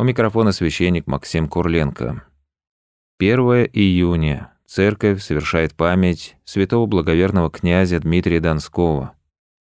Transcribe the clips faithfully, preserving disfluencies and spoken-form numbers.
У микрофона священник Максим Курленко. первое июня. Церковь совершает память святого благоверного князя Дмитрия Донского.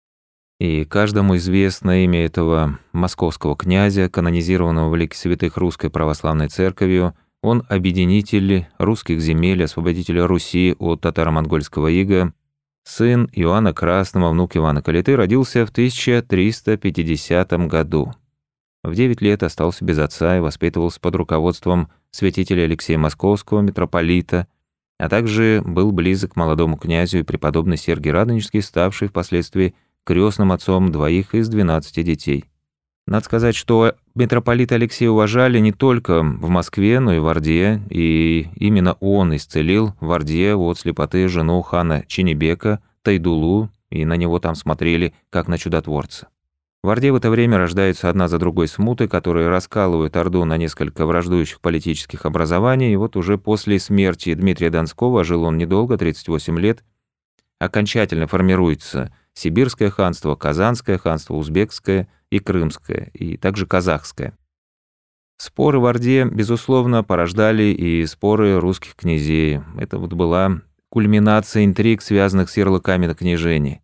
И каждому известно имя этого московского князя, канонизированного в лике святых Русской Православной Церковью. Он объединитель русских земель, освободитель Руси от татаро-монгольского ига, сын Иоанна Красного, внук Ивана Калиты, родился в тысяча триста пятидесятом году. В девять лет остался без отца и воспитывался под руководством святителя Алексея Московского, митрополита, а также был близок к молодому князю и преподобный Сергий Радонежский, ставший впоследствии крестным отцом двоих из двенадцати детей. Надо сказать, что митрополита Алексея уважали не только в Москве, но и в Орде, и именно он исцелил в Орде от слепоты жену хана Ченебека, Тайдулу, и на него там смотрели, как на чудотворца. В Орде в это время рождаются одна за другой смуты, которые раскалывают Орду на несколько враждующих политических образований, и вот уже после смерти Дмитрия Донского, жил он недолго, тридцать восемь лет, окончательно формируется Сибирское ханство, Казанское ханство, Узбекское и Крымское, и также Казахское. Споры в Орде, безусловно, порождали и споры русских князей. Это вот была кульминация интриг, связанных с ярлыками на княжение.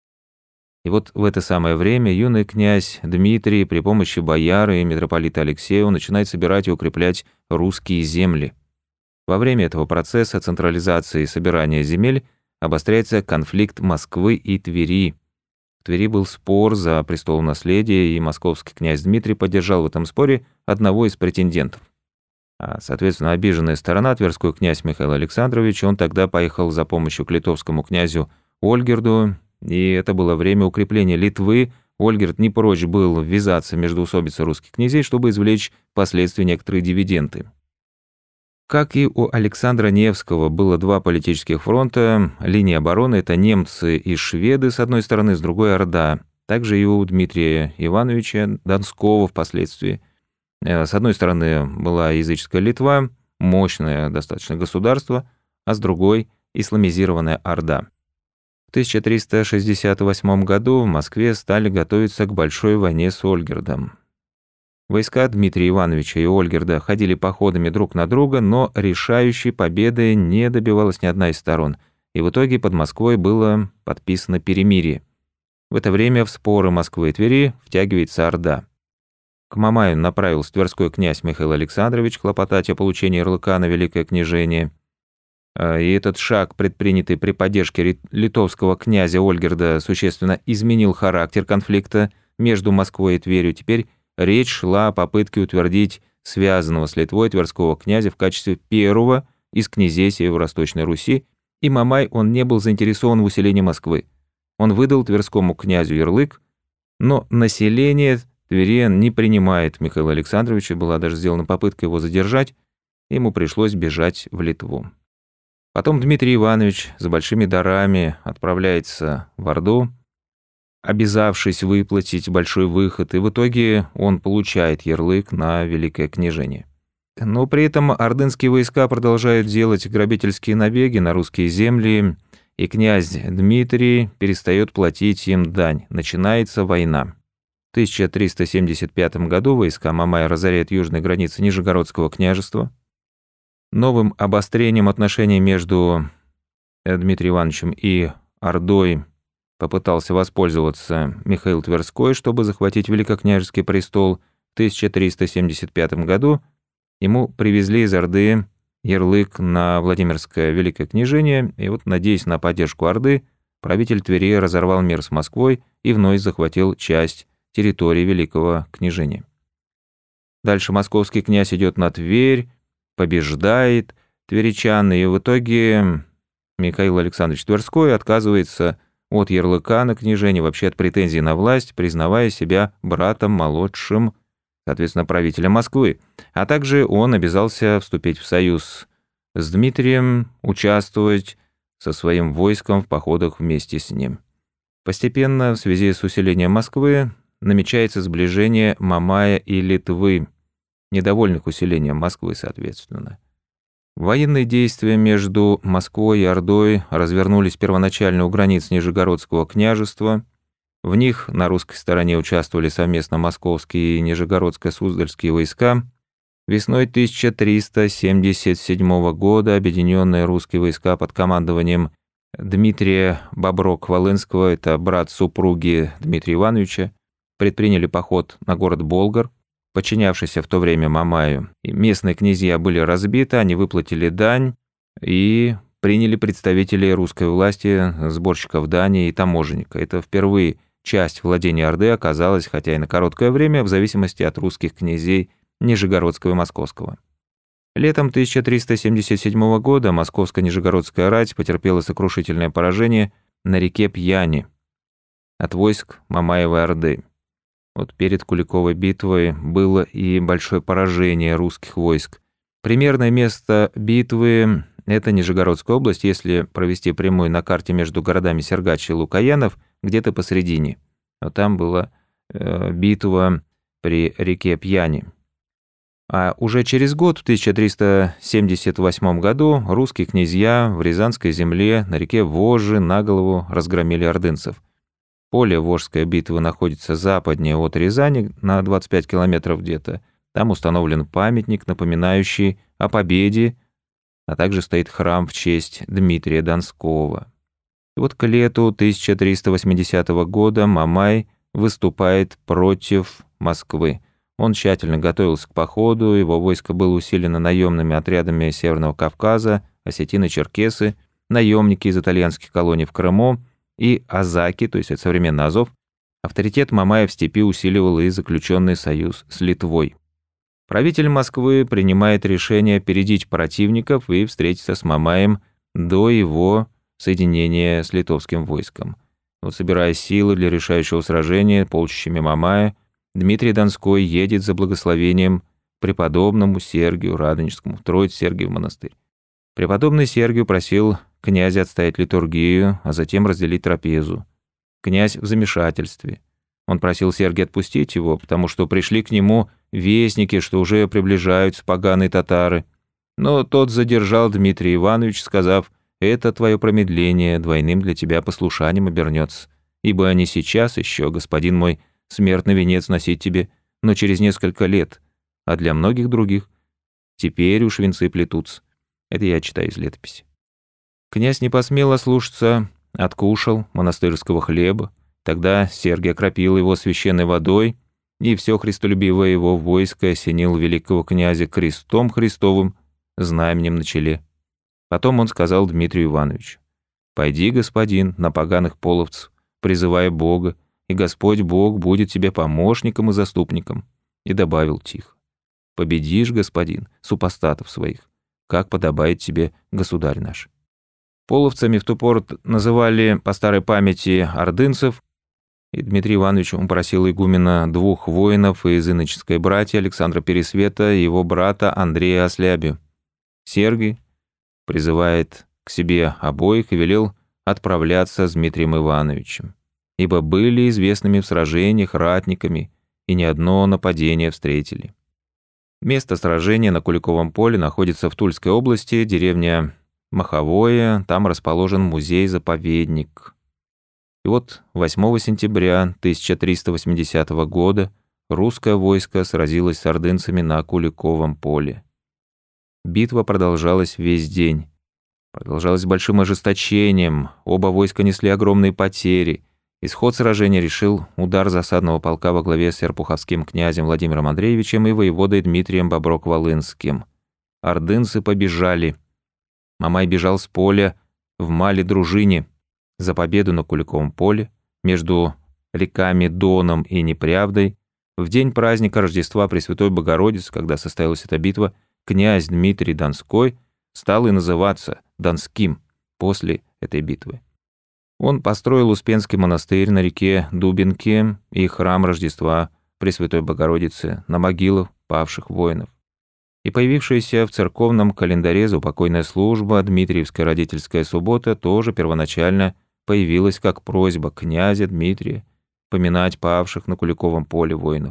И вот в это самое время юный князь Дмитрий при помощи бояра и митрополита Алексея начинает собирать и укреплять русские земли. Во время этого процесса централизации и собирания земель обостряется конфликт Москвы и Твери. В Твери был спор за престолонаследие, и московский князь Дмитрий поддержал в этом споре одного из претендентов. А, соответственно, обиженная сторона, тверской князь Михаил Александрович, он тогда поехал за помощью к литовскому князю Ольгерду, и это было время укрепления Литвы. Ольгерд не прочь был ввязаться в междоусобицы русских князей, чтобы извлечь впоследствии некоторые дивиденды. Как и у Александра Невского было два политических фронта, линия обороны – это немцы и шведы с одной стороны, с другой – Орда. Также и у Дмитрия Ивановича Донского впоследствии. С одной стороны была языческая Литва, мощное достаточно государство, а с другой – исламизированная Орда. В тысяча триста шестьдесят восьмом году в Москве стали готовиться к большой войне с Ольгердом. Войска Дмитрия Ивановича и Ольгерда ходили походами друг на друга, но решающей победы не добивалась ни одна из сторон, и в итоге под Москвой было подписано перемирие. В это время в споры Москвы и Твери втягивается Орда. К Мамаю направился тверской князь Михаил Александрович хлопотать о получении ярлыка на Великое княжение. И этот шаг, предпринятый при поддержке литовского князя Ольгерда, существенно изменил характер конфликта между Москвой и Тверью. Теперь речь шла о попытке утвердить связанного с Литвой тверского князя в качестве первого из князей Северо-Восточной Руси, и Мамай он не был заинтересован в усилении Москвы. Он выдал тверскому князю ярлык, но население Твери не принимает Михаила Александровича, была даже сделана попытка его задержать, ему пришлось бежать в Литву. Потом Дмитрий Иванович с большими дарами отправляется в Орду, обязавшись выплатить большой выход, и в итоге он получает ярлык на Великое княжение. Но при этом ордынские войска продолжают делать грабительские набеги на русские земли, и князь Дмитрий перестает платить им дань. Начинается война. В тысяча триста семьдесят пятом году войска Мамая разоряют южные границы Нижегородского княжества. Новым обострением отношений между Дмитрием Ивановичем и Ордой попытался воспользоваться Михаил Тверской, чтобы захватить Великокняжеский престол. В тысяча триста семьдесят пятом году ему привезли из Орды ярлык на Владимирское Великое княжение, и вот, надеясь на поддержку Орды, правитель Твери разорвал мир с Москвой и вновь захватил часть территории Великого княжения. Дальше московский князь идет на Тверь, побеждает тверичан, и в итоге Михаил Александрович Тверской отказывается от ярлыка на княжение, вообще от претензий на власть, признавая себя братом молодшим, соответственно, правителя Москвы. А также он обязался вступить в союз с Дмитрием, участвовать со своим войском в походах вместе с ним. Постепенно, в связи с усилением Москвы, намечается сближение Мамая и Литвы, недовольных усилением Москвы, соответственно. Военные действия между Москвой и Ордой развернулись первоначально у границ Нижегородского княжества. В них на русской стороне участвовали совместно московские и нижегородско-суздальские войска. Весной тысяча триста семьдесят седьмого года объединенные русские войска под командованием Дмитрия Боброк-Волынского, это брат супруги Дмитрия Ивановича, предприняли поход на город Болгар, подчинявшийся в то время Мамаю. И местные князья были разбиты, они выплатили дань и приняли представителей русской власти, сборщиков дани и таможенника. Это впервые часть владения Орды оказалась, хотя и на короткое время, в зависимости от русских князей Нижегородского и Московского. Летом тысяча триста семьдесят седьмого года Московско-Нижегородская рать потерпела сокрушительное поражение на реке Пьяни от войск Мамаевой Орды. Вот перед Куликовой битвой было и большое поражение русских войск. Примерное место битвы – это Нижегородская область, если провести прямую на карте между городами Сергач и Лукаянов, где-то посередине. Вот там была э, битва при реке Пьяни. А уже через год, в тысяча триста семьдесят восьмом году, русские князья в Рязанской земле на реке Вожжи наголову разгромили ордынцев. Поле Волжской битвы находится западнее от Рязани, на двадцать пять километров где-то. Там установлен памятник, напоминающий о победе, а также стоит храм в честь Дмитрия Донского. И вот к лету тысяча триста восьмидесятого года Мамай выступает против Москвы. Он тщательно готовился к походу, его войско было усилено наемными отрядами Северного Кавказа, осетины-черкесы, наемники из итальянских колоний в Крыму и азаки, то есть это современный Азов. Авторитет Мамая в степи усиливал и заключенный союз с Литвой. Правитель Москвы принимает решение опередить противников и встретиться с Мамаем до его соединения с литовским войском. Вот, собирая силы для решающего сражения полчищами Мамая, Дмитрий Донской едет за благословением преподобному Сергию Радонежскому в Троице-Сергиев монастырь. Преподобный Сергию просил князя отстоять литургию, а затем разделить трапезу. Князь в замешательстве. Он просил Сергия отпустить его, потому что пришли к нему вестники, что уже приближаются поганые татары. Но тот задержал Дмитрия Ивановича, сказав: «Это твое промедление двойным для тебя послушанием обернется, ибо не сейчас еще, господин мой, смертный венец носить тебе, но через несколько лет, а для многих других теперь уж венцы плетутся». Это я читаю из летописи. Князь не посмел ослушаться, откушал монастырского хлеба. Тогда Сергий окропил его священной водой, и все христолюбивое его войско осенил великого князя крестом Христовым, знаменем на челе. Потом он сказал Дмитрию Ивановичу: «Пойди, господин, на поганых половцев, призывая Бога, и Господь Бог будет тебе помощником и заступником». И добавил тихо: «Победишь, господин, супостатов своих, как подобает тебе, государь наш». Половцами в ту пору называли по старой памяти ордынцев, и Дмитрий Иванович попросил игумена двух воинов из иноческой братья Александра Пересвета и его брата Андрея Ослябию. Сергий призывает к себе обоих и велел отправляться с Дмитрием Ивановичем, ибо были известными в сражениях ратниками и ни одно нападение встретили. Место сражения на Куликовом поле находится в Тульской области, деревня Маховое, там расположен музей-заповедник. И вот восьмого сентября тысяча триста восьмидесятого года русское войско сразилось с ордынцами на Куликовом поле. Битва продолжалась весь день. Продолжалась с большим ожесточением, оба войска несли огромные потери. Исход сражения решил удар засадного полка во главе с серпуховским князем Владимиром Андреевичем и воеводой Дмитрием Боброк-Волынским. Ордынцы побежали. Мамай бежал с поля в мале-дружине. За победу на Куликовом поле, между реками Доном и Непрявдой, в день праздника Рождества Пресвятой Богородицы, когда состоялась эта битва, князь Дмитрий Донской стал и называться Донским после этой битвы. Он построил Успенский монастырь на реке Дубинке и храм Рождества Пресвятой Богородицы на могилах павших воинов. И появившаяся в церковном календаре заупокойная служба Дмитриевская родительская суббота тоже первоначально появилась как просьба князя Дмитрия поминать павших на Куликовом поле воинов.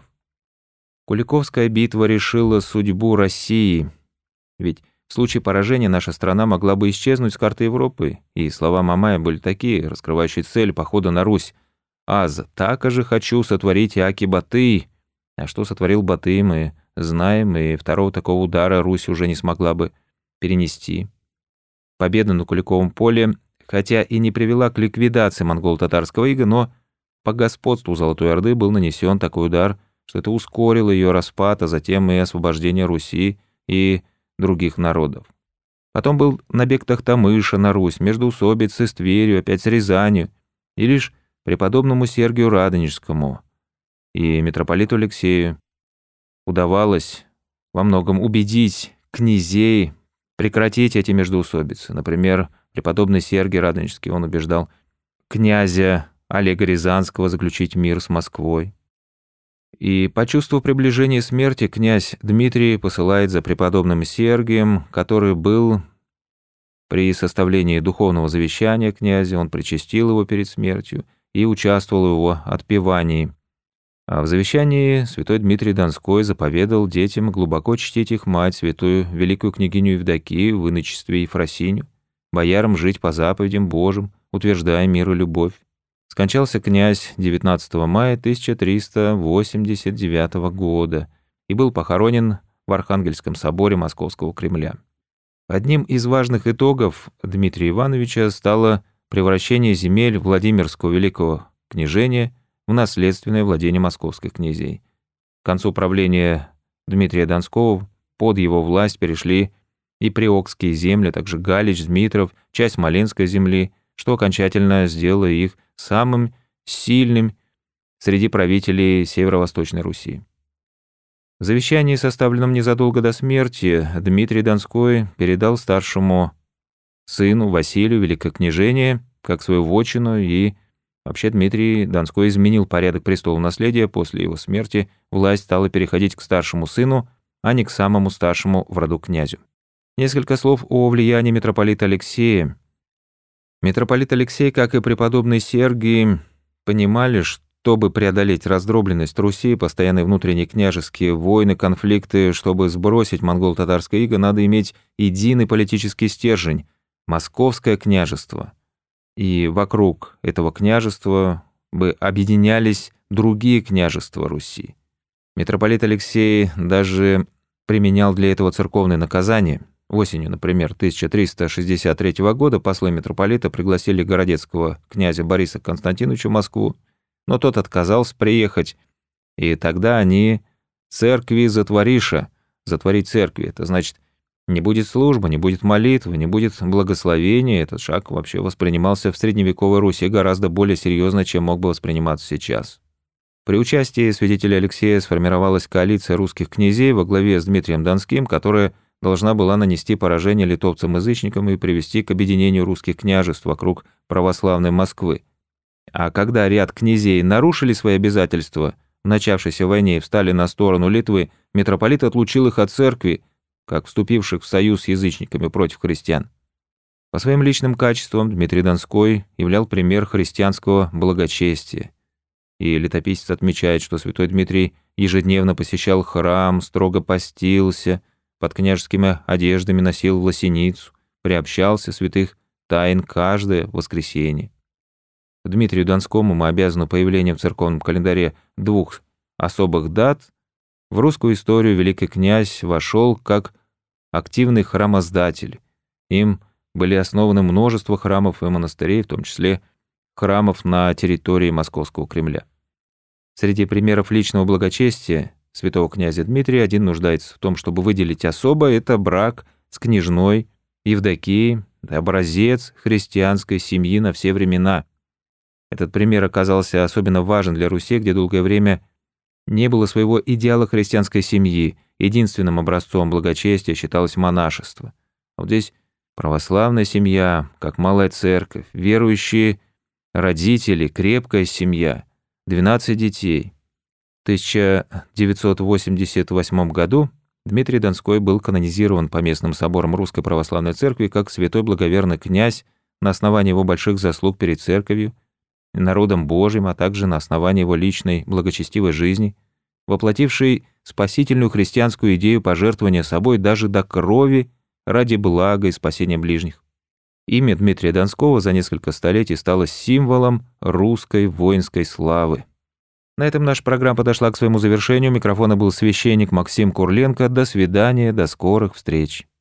Куликовская битва решила судьбу России, ведь в случае поражения наша страна могла бы исчезнуть с карты Европы, и слова Мамая были такие, раскрывающие цель похода на Русь: «Аз, така же хочу сотворить Яки Батый». А что сотворил Батый, мы знаем, и второго такого удара Русь уже не смогла бы перенести. Победа на Куликовом поле, хотя и не привела к ликвидации монголо-татарского ига, но по господству Золотой Орды был нанесен такой удар, что это ускорило ее распад, а затем и освобождение Руси и других народов. Потом был набег Тохтамыша на Русь, междоусобицы с Тверью, опять с Рязанью, и лишь преподобному Сергию Радонежскому и митрополиту Алексею удавалось во многом убедить князей прекратить эти междоусобицы. Например, преподобный Сергий Радонежский, он убеждал князя Олега Рязанского заключить мир с Москвой. И, почувствовав приближение смерти, князь Дмитрий посылает за преподобным Сергием, который был при составлении духовного завещания князя, он причастил его перед смертью и участвовал в его отпевании. А в завещании святой Дмитрий Донской заповедал детям глубоко чтить их мать, святую великую княгиню Евдокию в иночестве Ефросинью, боярам жить по заповедям Божьим, утверждая мир и любовь. Скончался князь девятнадцатого мая тысяча триста восемьдесят девятого года и был похоронен в Архангельском соборе Московского Кремля. Одним из важных итогов Дмитрия Ивановича стало превращение земель Владимирского Великого княжения в наследственное владение московских князей. К концу правления Дмитрия Донского под его власть перешли и Приокские земли, а также Галич, Дмитров, часть Смоленской земли, что окончательно сделало их самым сильным среди правителей Северо-Восточной Руси. В завещании, составленном незадолго до смерти, Дмитрий Донской передал старшему сыну Василию великокняжение как свою вотчину, и вообще Дмитрий Донской изменил порядок престола наследия. После его смерти власть стала переходить к старшему сыну, а не к самому старшему в роду князю. Несколько слов о влиянии митрополита Алексея. Митрополит Алексей, как и преподобный Сергий, понимали, чтобы преодолеть раздробленность Руси, постоянные внутренние княжеские войны, конфликты, чтобы сбросить монголо-татарское иго, надо иметь единый политический стержень – Московское княжество. И вокруг этого княжества бы объединялись другие княжества Руси. Митрополит Алексей даже применял для этого церковные наказания. Осенью, например, тысяча триста шестьдесят третьего года послы митрополита пригласили городецкого князя Бориса Константиновича в Москву, но тот отказался приехать, и тогда они церкви затвориша, затворить церкви. Это значит, не будет службы, не будет молитвы, не будет благословения. Этот шаг вообще воспринимался в средневековой Руси гораздо более серьезно, чем мог бы восприниматься сейчас. При участии святителя Алексея сформировалась коалиция русских князей во главе с Дмитрием Донским, которая должна была нанести поражение литовцам-язычникам и привести к объединению русских княжеств вокруг православной Москвы. А когда ряд князей нарушили свои обязательства в начавшейся войне и встали на сторону Литвы, митрополит отлучил их от церкви, как вступивших в союз с язычниками против христиан. По своим личным качествам Дмитрий Донской являл пример христианского благочестия. И летописец отмечает, что святой Дмитрий ежедневно посещал храм, строго постился, под княжескими одеждами носил власеницу, приобщался святых тайн каждое воскресенье. Дмитрию Донскому мы обязаны появлением в церковном календаре двух особых дат. В русскую историю великий князь вошел как активный храмоздатель. Им были основаны множество храмов и монастырей, в том числе храмов на территории Московского Кремля. Среди примеров личного благочестия святого князя Дмитрия один нуждается в том, чтобы выделить особо, это брак с княжной Евдокией, образец христианской семьи на все времена. Этот пример оказался особенно важен для Руси, где долгое время не было своего идеала христианской семьи. Единственным образцом благочестия считалось монашество. А вот здесь православная семья, как малая церковь, верующие родители, крепкая семья, двенадцать детей. В тысяча девятьсот восемьдесят восьмом году Дмитрий Донской был канонизирован по местным соборам Русской Православной Церкви как святой благоверный князь на основании его больших заслуг перед церковью, народом Божьим, а также на основании его личной благочестивой жизни, воплотивший спасительную христианскую идею пожертвования собой даже до крови ради блага и спасения ближних. Имя Дмитрия Донского за несколько столетий стало символом русской воинской славы. На этом наша программа подошла к своему завершению. У микрофона был священник Максим Курленко. До свидания, до скорых встреч.